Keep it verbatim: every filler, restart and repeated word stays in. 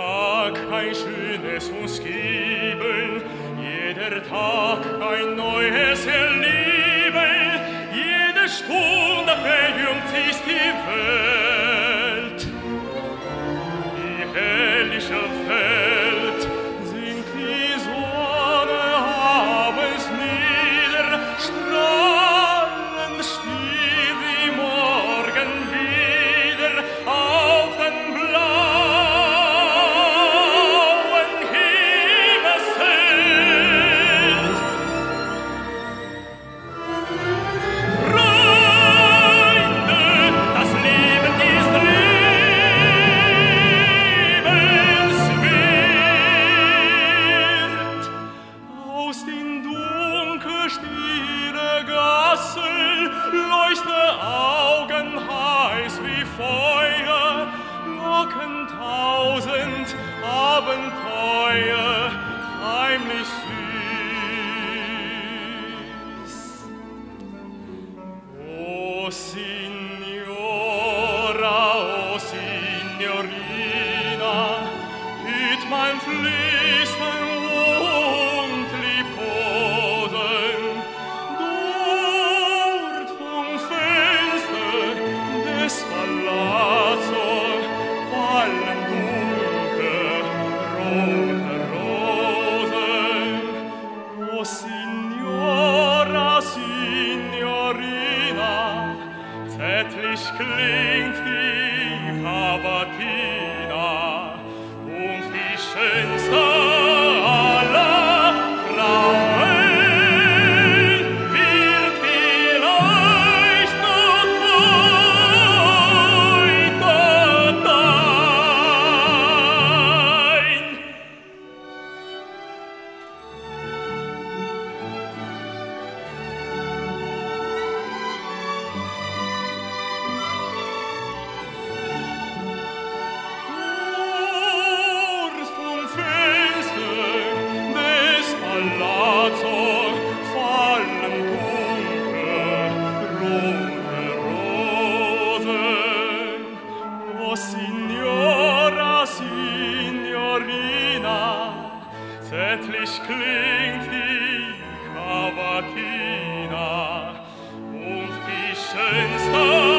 Tag ein schönes uns geben, jeder Tag ein neues Erleben, jede Stunde verjüngt sich die Welt. Die herrliche Welt sinkt die Sonne abends nieder, strahlend still wie morgen wieder auf den blauen Himmelsfeld. Freunde, das Leben ist lebenswert. Aus den dunkel stille Gassen leuchte Augen heiß wie Feuer, locken tausend Abenteuer heimlich süß. O Signora, o Signorina, hüt mein Flüstern und Liebkosen. Dort vom Fenster des Palazzo fallen dunkel rote Rosen. O Signora, Signorina, zärtlich klingt die Cavatina und die schönste aller Frauen wird vielleicht noch heute dein. Dort vom Fenster des Palazzo fallen dunkle, rote Rosen. O Signora, Signorina, zärtlich klingt die Cavatina und die schönste